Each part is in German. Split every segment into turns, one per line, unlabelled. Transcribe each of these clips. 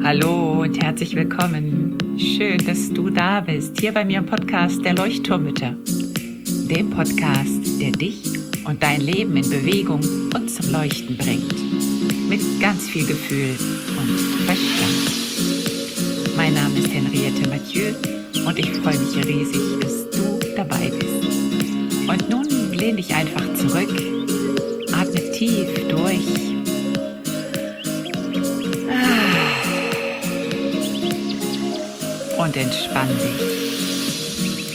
Hallo und herzlich willkommen. Schön, dass du da bist, hier bei mir im Podcast der Leuchtturmmütter. Dem Podcast, der dich und dein Leben in Bewegung und zum Leuchten bringt. Mit ganz viel Gefühl und Verstand. Mein Name ist Henriette Mathieu und ich freue mich riesig, dass du dabei bist. Und nun lehn dich einfach zurück, atme tief durch. Und entspann dich.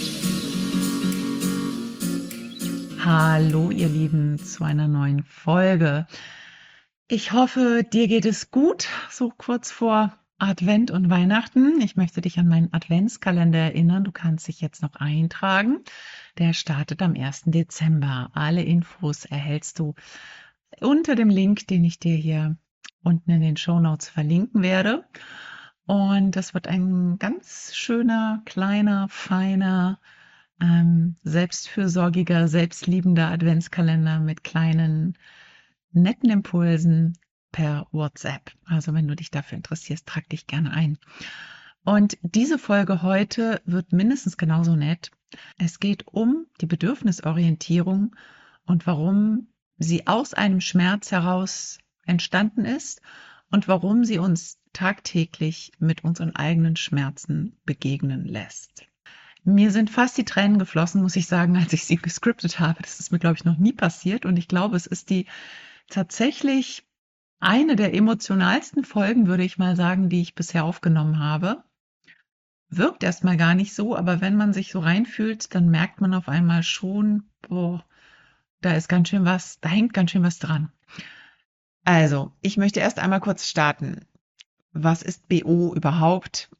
Hallo ihr Lieben zu einer neuen Folge. Ich hoffe, dir geht es gut, so kurz vor Advent und Weihnachten. Ich möchte dich an meinen Adventskalender erinnern. Du kannst dich jetzt noch eintragen. Der startet am 1. Dezember. Alle Infos erhältst du unter dem Link, den ich dir hier unten in den Shownotes verlinken werde. Und das wird ein ganz schöner, kleiner, feiner, selbstfürsorgiger, selbstliebender Adventskalender mit kleinen, netten Impulsen per WhatsApp. Also wenn du dich dafür interessierst, trag dich gerne ein. Und diese Folge heute wird mindestens genauso nett. Es geht um die Bedürfnisorientierung und warum sie aus einem Schmerz heraus entstanden ist und warum sie uns tagtäglich mit unseren eigenen Schmerzen begegnen lässt. Mir sind fast die Tränen geflossen, muss ich sagen, als ich sie gescriptet habe. Das ist mir, glaube ich, noch nie passiert. Und ich glaube, es ist die tatsächlich eine der emotionalsten Folgen, würde ich mal sagen, die ich bisher aufgenommen habe. Wirkt erstmal gar nicht so, aber wenn man sich so reinfühlt, dann merkt man auf einmal schon, boah, da ist ganz schön was, da hängt ganz schön was dran. Also, ich möchte erst einmal kurz starten. Was ist BO überhaupt?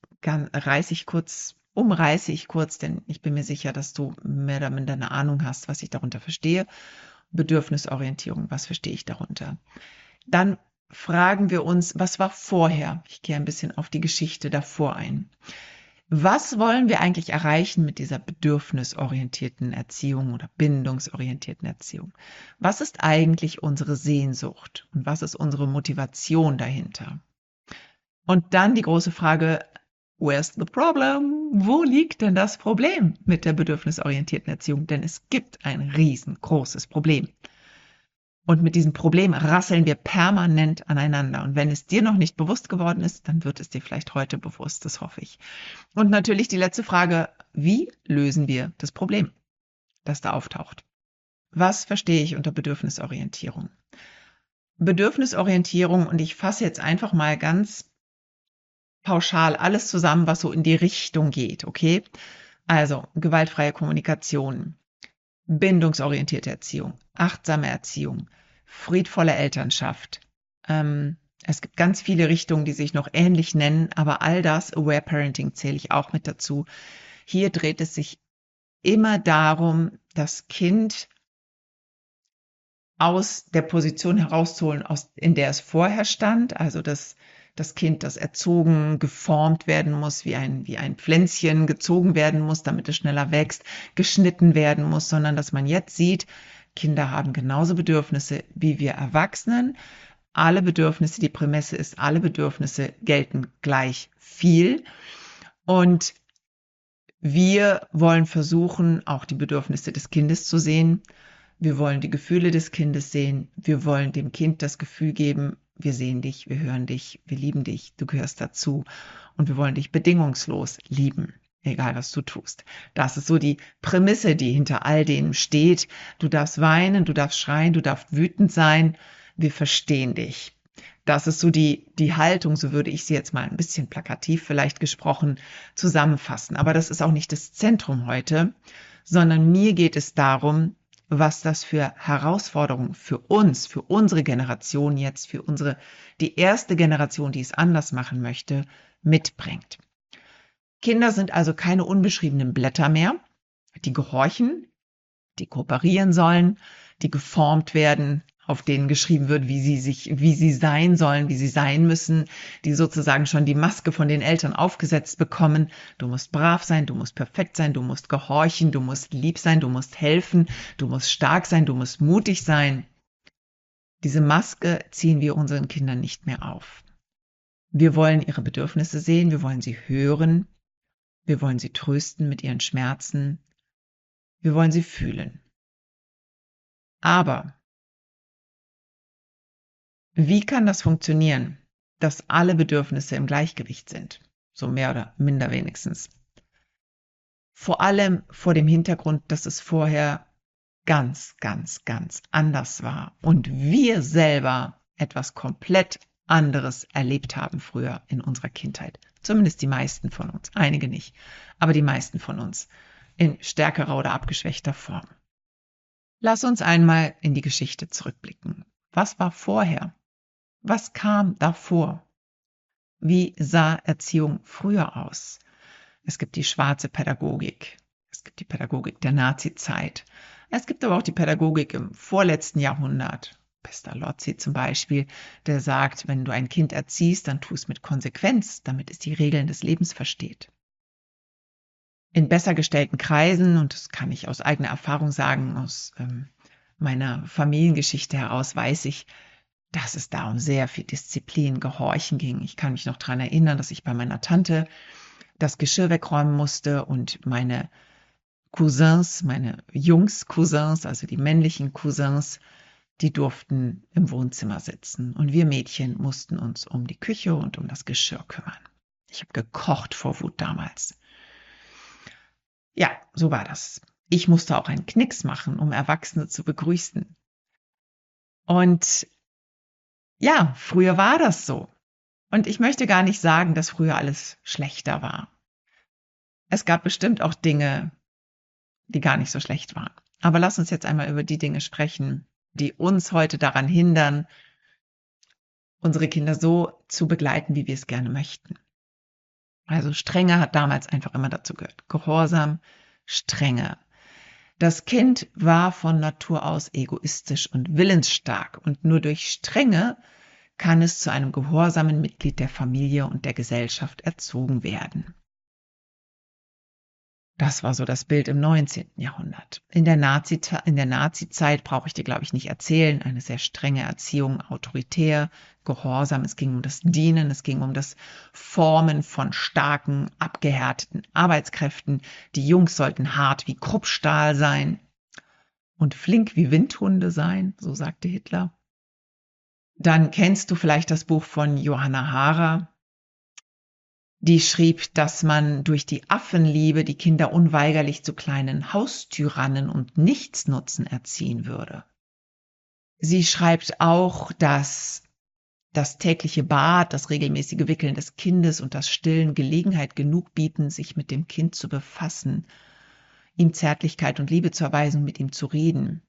Umreiße ich kurz, denn ich bin mir sicher, dass du mehr oder minder eine Ahnung hast, was ich darunter verstehe. Bedürfnisorientierung, was verstehe ich darunter? Dann fragen wir uns, was war vorher? Ich gehe ein bisschen auf die Geschichte davor ein. Was wollen wir eigentlich erreichen mit dieser bedürfnisorientierten Erziehung oder bindungsorientierten Erziehung? Was ist eigentlich unsere Sehnsucht und was ist unsere Motivation dahinter? Und dann die große Frage, where's the problem? Wo liegt denn das Problem mit der bedürfnisorientierten Erziehung? Denn es gibt ein riesengroßes Problem. Und mit diesem Problem rasseln wir permanent aneinander. Und wenn es dir noch nicht bewusst geworden ist, dann wird es dir vielleicht heute bewusst, das hoffe ich. Und natürlich die letzte Frage, wie lösen wir das Problem, das da auftaucht? Was verstehe ich unter Bedürfnisorientierung? Bedürfnisorientierung, und ich fasse jetzt einfach mal ganz pauschal alles zusammen, was so in die Richtung geht, okay? Also gewaltfreie Kommunikation, bindungsorientierte Erziehung, achtsame Erziehung, friedvolle Elternschaft. Es gibt ganz viele Richtungen, die sich noch ähnlich nennen, aber all das, Aware Parenting, zähle ich auch mit dazu. Hier dreht es sich immer darum, das Kind aus der Position herauszuholen, in der es vorher stand, also das Kind, das erzogen, geformt werden muss, wie ein Pflänzchen gezogen werden muss, damit es schneller wächst, geschnitten werden muss, sondern dass man jetzt sieht, Kinder haben genauso Bedürfnisse wie wir Erwachsenen. Alle Bedürfnisse, die Prämisse ist, alle Bedürfnisse gelten gleich viel. Und wir wollen versuchen, auch die Bedürfnisse des Kindes zu sehen. Wir wollen die Gefühle des Kindes sehen. Wir wollen dem Kind das Gefühl geben, wir sehen dich, wir hören dich, wir lieben dich, du gehörst dazu. Und wir wollen dich bedingungslos lieben, egal was du tust. Das ist so die Prämisse, die hinter all dem steht. Du darfst weinen, du darfst schreien, du darfst wütend sein. Wir verstehen dich. Das ist so die Haltung, so würde ich sie jetzt mal ein bisschen plakativ vielleicht gesprochen zusammenfassen. Aber das ist auch nicht das Zentrum heute, sondern mir geht es darum, was das für Herausforderungen für uns, für unsere Generation jetzt, die erste Generation, die es anders machen möchte, mitbringt. Kinder sind also keine unbeschriebenen Blätter mehr, die gehorchen, die kooperieren sollen, die geformt werden, auf denen geschrieben wird, wie sie sein sollen, wie sie sein müssen, die sozusagen schon die Maske von den Eltern aufgesetzt bekommen. Du musst brav sein, du musst perfekt sein, du musst gehorchen, du musst lieb sein, du musst helfen, du musst stark sein, du musst mutig sein. Diese Maske ziehen wir unseren Kindern nicht mehr auf. Wir wollen ihre Bedürfnisse sehen, wir wollen sie hören, wir wollen sie trösten mit ihren Schmerzen, wir wollen sie fühlen. Aber wie kann das funktionieren, dass alle Bedürfnisse im Gleichgewicht sind? So mehr oder minder wenigstens. Vor allem vor dem Hintergrund, dass es vorher ganz, ganz, ganz anders war und wir selber etwas komplett anderes erlebt haben früher in unserer Kindheit. Zumindest die meisten von uns, einige nicht, aber die meisten von uns in stärkerer oder abgeschwächter Form. Lass uns einmal in die Geschichte zurückblicken. Was war vorher? Was kam davor? Wie sah Erziehung früher aus? Es gibt die schwarze Pädagogik. Es gibt die Pädagogik der Nazizeit. Es gibt aber auch die Pädagogik im vorletzten Jahrhundert. Pestalozzi zum Beispiel, der sagt, wenn du ein Kind erziehst, dann tu es mit Konsequenz, damit es die Regeln des Lebens versteht. In besser gestellten Kreisen, und das kann ich aus eigener Erfahrung sagen, aus meiner Familiengeschichte heraus, weiß ich, dass es da um sehr viel Disziplin, Gehorchen ging. Ich kann mich noch daran erinnern, dass ich bei meiner Tante das Geschirr wegräumen musste und meine Cousins, meine Jungs-Cousins, also die männlichen Cousins, die durften im Wohnzimmer sitzen. Und wir Mädchen mussten uns um die Küche und um das Geschirr kümmern. Ich habe gekocht vor Wut damals. Ja, so war das. Ich musste auch einen Knicks machen, um Erwachsene zu begrüßen. Und ja, früher war das so. Und ich möchte gar nicht sagen, dass früher alles schlechter war. Es gab bestimmt auch Dinge, die gar nicht so schlecht waren. Aber lass uns jetzt einmal über die Dinge sprechen, die uns heute daran hindern, unsere Kinder so zu begleiten, wie wir es gerne möchten. Also Strenge hat damals einfach immer dazu gehört. Gehorsam, Strenge. Das Kind war von Natur aus egoistisch und willensstark und nur durch Strenge kann es zu einem gehorsamen Mitglied der Familie und der Gesellschaft erzogen werden. Das war so das Bild im 19. Jahrhundert. In der Nazi-Zeit brauche ich dir, glaube ich, nicht erzählen. Eine sehr strenge Erziehung, autoritär, gehorsam. Es ging um das Dienen, es ging um das Formen von starken, abgehärteten Arbeitskräften. Die Jungs sollten hart wie Kruppstahl sein und flink wie Windhunde sein, so sagte Hitler. Dann kennst du vielleicht das Buch von Johanna Hara. Die schrieb, dass man durch die Affenliebe die Kinder unweigerlich zu kleinen Haustyrannen und Nichtsnutzen erziehen würde. Sie schreibt auch, dass das tägliche Bad, das regelmäßige Wickeln des Kindes und das Stillen Gelegenheit genug bieten, sich mit dem Kind zu befassen, ihm Zärtlichkeit und Liebe zu erweisen, mit ihm zu reden.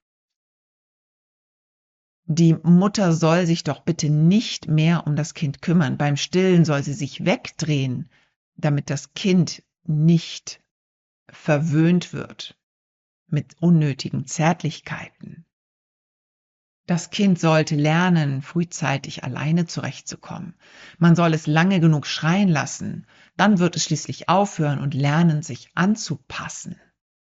Die Mutter soll sich doch bitte nicht mehr um das Kind kümmern. Beim Stillen soll sie sich wegdrehen, damit das Kind nicht verwöhnt wird mit unnötigen Zärtlichkeiten. Das Kind sollte lernen, frühzeitig alleine zurechtzukommen. Man soll es lange genug schreien lassen, dann wird es schließlich aufhören und lernen, sich anzupassen.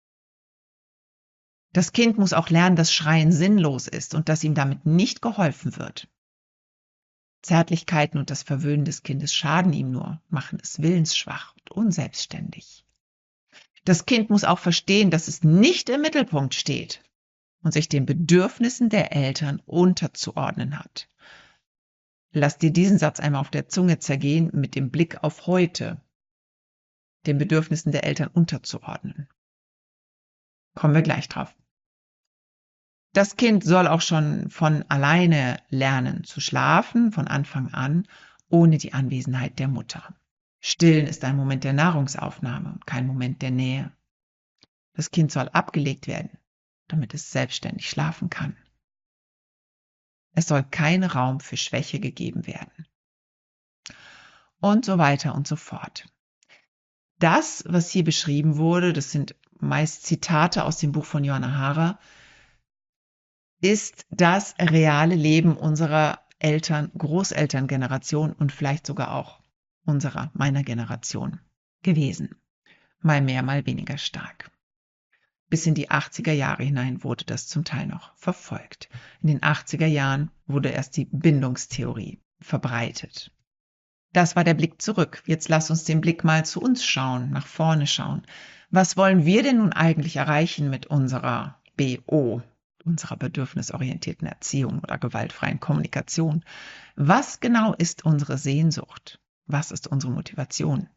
Das Kind muss auch lernen, dass Schreien sinnlos ist und dass ihm damit nicht geholfen wird. Zärtlichkeiten und das Verwöhnen des Kindes schaden ihm nur, machen es willensschwach und unselbstständig. Das Kind muss auch verstehen, dass es nicht im Mittelpunkt steht und sich den Bedürfnissen der Eltern unterzuordnen hat. Lass dir diesen Satz einmal auf der Zunge zergehen mit dem Blick auf heute, den Bedürfnissen der Eltern unterzuordnen. Kommen wir gleich drauf. Das Kind soll auch schon von alleine lernen zu schlafen, von Anfang an, ohne die Anwesenheit der Mutter. Stillen ist ein Moment der Nahrungsaufnahme und kein Moment der Nähe. Das Kind soll abgelegt werden, damit es selbstständig schlafen kann. Es soll kein Raum für Schwäche gegeben werden. Und so weiter und so fort. Das, was hier beschrieben wurde, das sind meist Zitate aus dem Buch von Johanna Hara, ist das reale Leben unserer Eltern, Großelterngeneration und vielleicht sogar auch meiner Generation gewesen. Mal mehr, mal weniger stark. Bis in die 80er Jahre hinein wurde das zum Teil noch verfolgt. In den 80er Jahren wurde erst die Bindungstheorie verbreitet. Das war der Blick zurück. Jetzt lass uns den Blick mal zu uns schauen, nach vorne schauen. Was wollen wir denn nun eigentlich erreichen mit unserer BO, unserer bedürfnisorientierten Erziehung oder gewaltfreien Kommunikation? Was genau ist unsere Sehnsucht? Was ist unsere Motivation?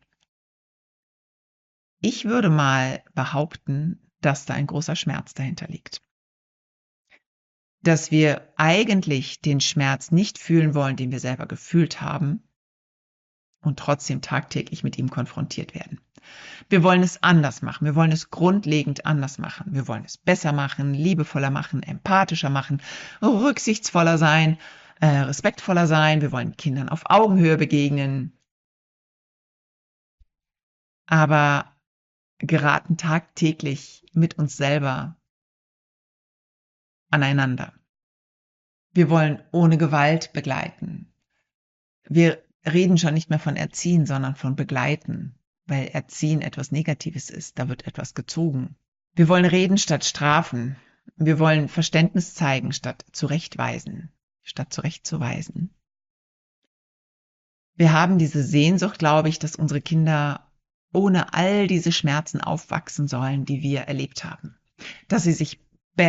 Ich würde mal behaupten, dass da ein großer Schmerz dahinter liegt. Dass wir eigentlich den Schmerz nicht fühlen wollen, den wir selber gefühlt haben, und trotzdem tagtäglich mit ihm konfrontiert werden. Wir wollen es anders machen. Wir wollen es grundlegend anders machen. Wir wollen es besser machen, liebevoller machen, empathischer machen, rücksichtsvoller sein, respektvoller sein. Wir wollen Kindern auf Augenhöhe begegnen. Aber geraten tagtäglich mit uns selber aneinander. Wir wollen ohne Gewalt begleiten. Wir reden schon nicht mehr von Erziehen, sondern von Begleiten, weil Erziehen etwas Negatives ist. Da wird etwas gezogen. Wir wollen reden statt strafen. Wir wollen Verständnis zeigen statt zurechtweisen, statt zurechtzuweisen. Wir haben diese Sehnsucht, glaube ich, dass unsere Kinder ohne all diese Schmerzen aufwachsen sollen, die wir erlebt haben. Dass sie es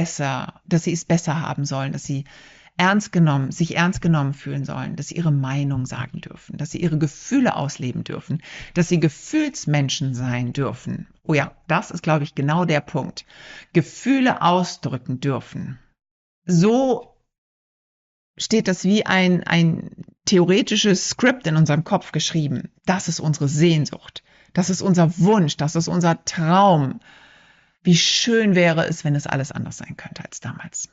besser haben sollen, dass sie sich ernst genommen fühlen sollen, dass sie ihre Meinung sagen dürfen, dass sie ihre Gefühle ausleben dürfen, dass sie Gefühlsmenschen sein dürfen. Oh ja, das ist, glaube ich, genau der Punkt. Gefühle ausdrücken dürfen. So steht das wie ein theoretisches Skript in unserem Kopf geschrieben. Das ist unsere Sehnsucht. Das ist unser Wunsch. Das ist unser Traum. Wie schön wäre es, wenn es alles anders sein könnte als damals.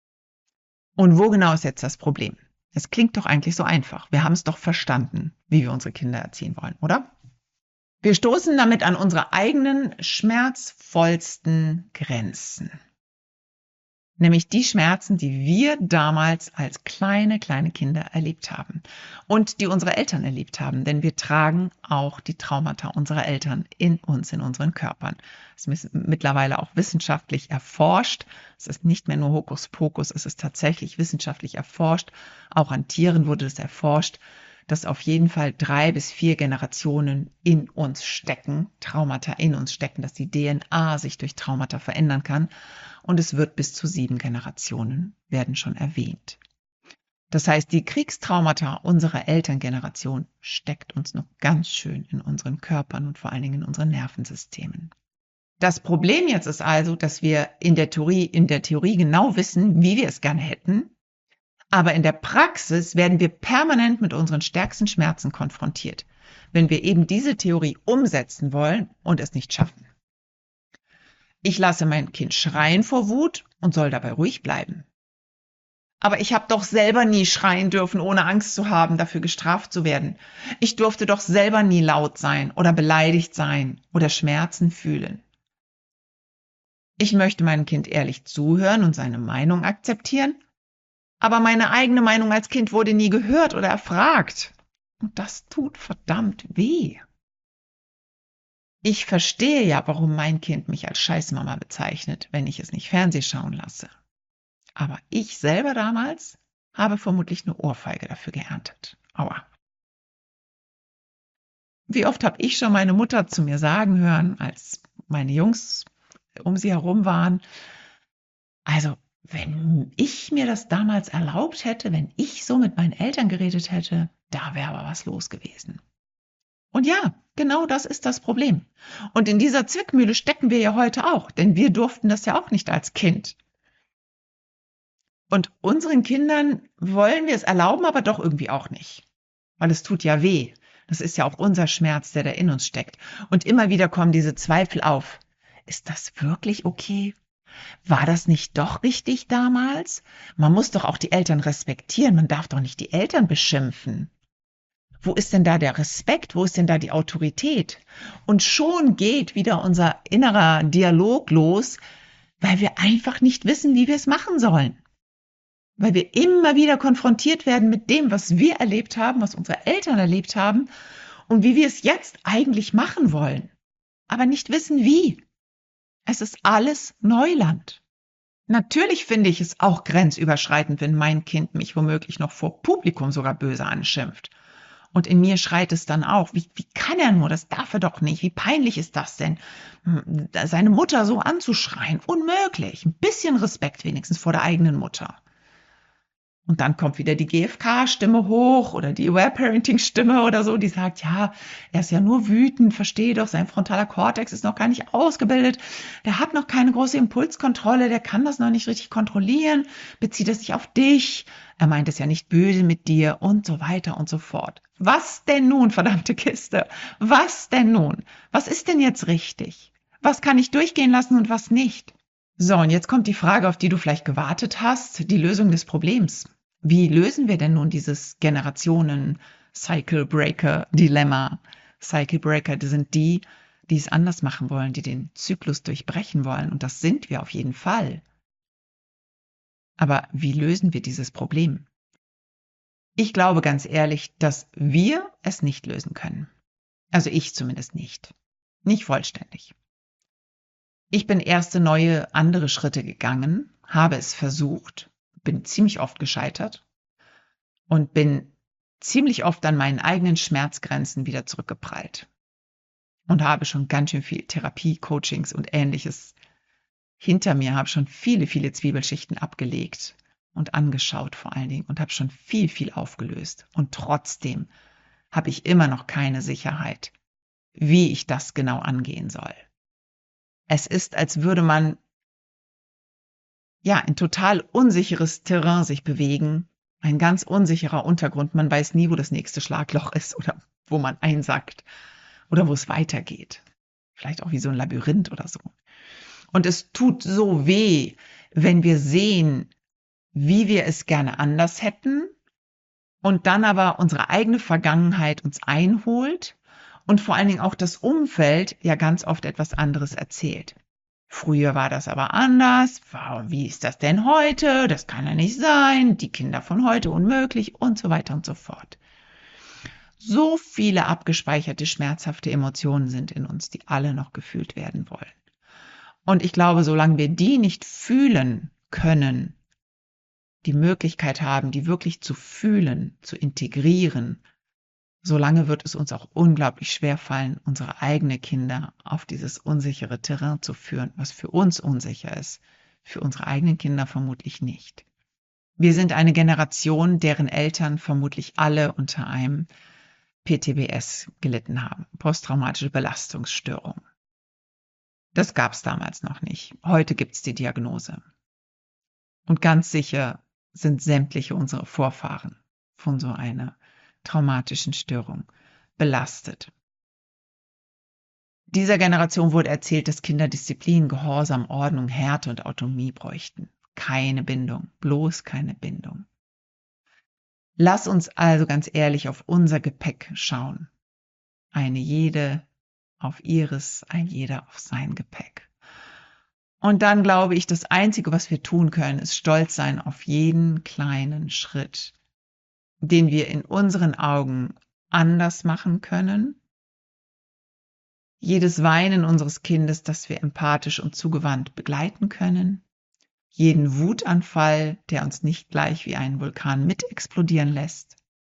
Und wo genau ist jetzt das Problem? Es klingt doch eigentlich so einfach. Wir haben es doch verstanden, wie wir unsere Kinder erziehen wollen, oder? Wir stoßen damit an unsere eigenen schmerzvollsten Grenzen. Nämlich die Schmerzen, die wir damals als kleine Kinder erlebt haben und die unsere Eltern erlebt haben. Denn wir tragen auch die Traumata unserer Eltern in uns, in unseren Körpern. Es ist mittlerweile auch wissenschaftlich erforscht. Es ist nicht mehr nur Hokuspokus, es ist tatsächlich wissenschaftlich erforscht. Auch an Tieren wurde es erforscht, dass auf jeden Fall 3 bis 4 Generationen in uns stecken, Traumata in uns stecken, dass die DNA sich durch Traumata verändern kann. Und es wird bis zu 7 Generationen werden schon erwähnt. Das heißt, die Kriegstraumata unserer Elterngeneration steckt uns noch ganz schön in unseren Körpern und vor allen Dingen in unseren Nervensystemen. Das Problem jetzt ist also, dass wir in der Theorie genau wissen, wie wir es gerne hätten, aber in der Praxis werden wir permanent mit unseren stärksten Schmerzen konfrontiert, wenn wir eben diese Theorie umsetzen wollen und es nicht schaffen. Ich lasse mein Kind schreien vor Wut und soll dabei ruhig bleiben. Aber ich habe doch selber nie schreien dürfen, ohne Angst zu haben, dafür gestraft zu werden. Ich durfte doch selber nie laut sein oder beleidigt sein oder Schmerzen fühlen. Ich möchte meinem Kind ehrlich zuhören und seine Meinung akzeptieren, aber meine eigene Meinung als Kind wurde nie gehört oder erfragt. Und das tut verdammt weh. Ich verstehe ja, warum mein Kind mich als Scheißmama bezeichnet, wenn ich es nicht Fernseh schauen lasse. Aber ich selber damals habe vermutlich eine Ohrfeige dafür geerntet. Aua. Wie oft habe ich schon meine Mutter zu mir sagen hören, als meine Jungs um sie herum waren, also wenn ich mir das damals erlaubt hätte, wenn ich so mit meinen Eltern geredet hätte, da wäre aber was los gewesen. Und ja, genau das ist das Problem. Und in dieser Zwickmühle stecken wir ja heute auch, denn wir durften das ja auch nicht als Kind. Und unseren Kindern wollen wir es erlauben, aber doch irgendwie auch nicht. Weil es tut ja weh. Das ist ja auch unser Schmerz, der da in uns steckt. Und immer wieder kommen diese Zweifel auf. Ist das wirklich okay? War das nicht doch richtig damals? Man muss doch auch die Eltern respektieren. Man darf doch nicht die Eltern beschimpfen. Wo ist denn da der Respekt? Wo ist denn da die Autorität? Und schon geht wieder unser innerer Dialog los, weil wir einfach nicht wissen, wie wir es machen sollen. Weil wir immer wieder konfrontiert werden mit dem, was wir erlebt haben, was unsere Eltern erlebt haben und wie wir es jetzt eigentlich machen wollen, aber nicht wissen, wie. Es ist alles Neuland. Natürlich finde ich es auch grenzüberschreitend, wenn mein Kind mich womöglich noch vor Publikum sogar böse anschimpft. Und in mir schreit es dann auch, wie kann er nur, das darf er doch nicht, wie peinlich ist das denn, seine Mutter so anzuschreien, unmöglich, ein bisschen Respekt wenigstens vor der eigenen Mutter. Und dann kommt wieder die GfK-Stimme hoch oder die Aware-Parenting-Stimme oder so, die sagt, ja, er ist ja nur wütend, versteh doch, sein frontaler Kortex ist noch gar nicht ausgebildet, der hat noch keine große Impulskontrolle, der kann das noch nicht richtig kontrollieren, bezieht es sich auf dich, er meint es ja nicht böse mit dir und so weiter und so fort. Was denn nun, verdammte Kiste? Was denn nun? Was ist denn jetzt richtig? Was kann ich durchgehen lassen und was nicht? So, und jetzt kommt die Frage, auf die du vielleicht gewartet hast, die Lösung des Problems. Wie lösen wir denn nun dieses Generationen-Cycle-Breaker-Dilemma? Cycle-Breaker, die sind die es anders machen wollen, die den Zyklus durchbrechen wollen. Und das sind wir auf jeden Fall. Aber wie lösen wir dieses Problem? Ich glaube ganz ehrlich, dass wir es nicht lösen können. Also ich zumindest nicht. Nicht vollständig. Ich bin erste neue, andere Schritte gegangen, habe es versucht, bin ziemlich oft gescheitert und bin ziemlich oft an meinen eigenen Schmerzgrenzen wieder zurückgeprallt und habe schon ganz schön viel Therapie, Coachings und Ähnliches hinter mir, habe schon viele, viele Zwiebelschichten abgelegt und angeschaut vor allen Dingen und habe schon viel, viel aufgelöst. Und trotzdem habe ich immer noch keine Sicherheit, wie ich das genau angehen soll. Es ist, als würde man in total unsicheres Terrain sich bewegen. Ein ganz unsicherer Untergrund. Man weiß nie, wo das nächste Schlagloch ist oder wo man einsackt oder wo es weitergeht. Vielleicht auch wie so ein Labyrinth oder so. Und es tut so weh, wenn wir sehen, wie wir es gerne anders hätten und dann aber unsere eigene Vergangenheit uns einholt und vor allen Dingen auch das Umfeld ja ganz oft etwas anderes erzählt. Früher war das aber anders. Wie ist das denn heute? Das kann ja nicht sein. Die Kinder von heute unmöglich und so weiter und so fort. So viele abgespeicherte, schmerzhafte Emotionen sind in uns, die alle noch gefühlt werden wollen. Und ich glaube, solange wir die nicht fühlen können, die Möglichkeit haben, die wirklich zu fühlen, zu integrieren, solange wird es uns auch unglaublich schwer fallen, unsere eigenen Kinder auf dieses unsichere Terrain zu führen, was für uns unsicher ist, für unsere eigenen Kinder vermutlich nicht. Wir sind eine Generation, deren Eltern vermutlich alle unter einem PTBS gelitten haben, posttraumatische Belastungsstörung. Das gab es damals noch nicht. Heute gibt es die Diagnose. Und ganz sicher sind sämtliche unserer Vorfahren von so einer traumatischen Störung belastet. Dieser Generation wurde erzählt, dass Kinder Disziplin, Gehorsam, Ordnung, Härte und Autonomie bräuchten. Keine Bindung, bloß keine Bindung. Lass uns also ganz ehrlich auf unser Gepäck schauen. Eine jede auf ihres, ein jeder auf sein Gepäck. Und dann glaube ich, das Einzige, was wir tun können, ist stolz sein auf jeden kleinen Schritt, den wir in unseren Augen anders machen können. Jedes Weinen unseres Kindes, das wir empathisch und zugewandt begleiten können. Jeden Wutanfall, der uns nicht gleich wie einen Vulkan mitexplodieren lässt.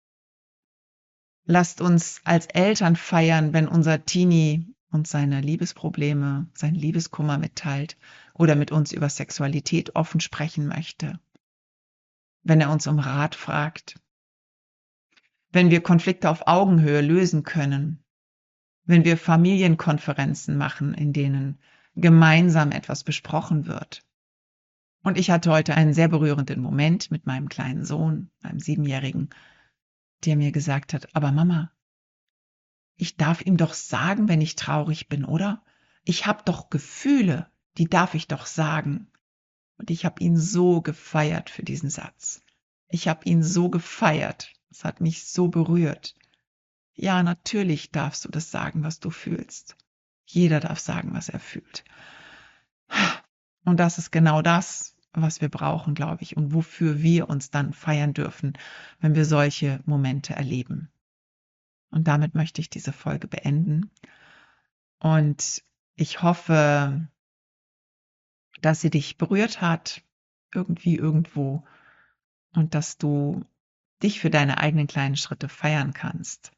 Lasst uns als Eltern feiern, wenn unser Teenie uns seine Liebesprobleme, seinen Liebeskummer mitteilt oder mit uns über Sexualität offen sprechen möchte. Wenn er uns um Rat fragt. Wenn wir Konflikte auf Augenhöhe lösen können. Wenn wir Familienkonferenzen machen, in denen gemeinsam etwas besprochen wird. Und ich hatte heute einen sehr berührenden Moment mit meinem kleinen Sohn, meinem 7-Jährigen, der mir gesagt hat, aber Mama, ich darf ihm doch sagen, wenn ich traurig bin, oder? Ich habe doch Gefühle, die darf ich doch sagen. Und ich habe ihn so gefeiert für diesen Satz. Ich habe ihn so gefeiert. Es hat mich so berührt. Ja, natürlich darfst du das sagen, was du fühlst. Jeder darf sagen, was er fühlt. Und das ist genau das, was wir brauchen, glaube ich, und wofür wir uns dann feiern dürfen, wenn wir solche Momente erleben. Und damit möchte ich diese Folge beenden. Und ich hoffe, dass sie dich berührt hat, irgendwie, irgendwo, und dass du dich für deine eigenen kleinen Schritte feiern kannst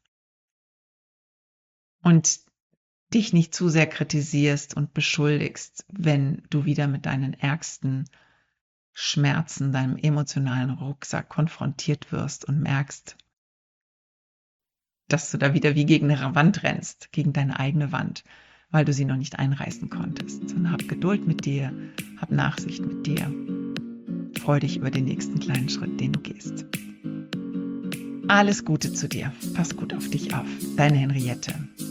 und dich nicht zu sehr kritisierst und beschuldigst, wenn du wieder mit deinen ärgsten Schmerzen, deinem emotionalen Rucksack konfrontiert wirst und merkst, dass du da wieder wie gegen eine Wand rennst, gegen deine eigene Wand, weil du sie noch nicht einreißen konntest. Und hab Geduld mit dir, hab Nachsicht mit dir. Freu dich über den nächsten kleinen Schritt, den du gehst. Alles Gute zu dir. Pass gut auf dich auf. Deine Henriette.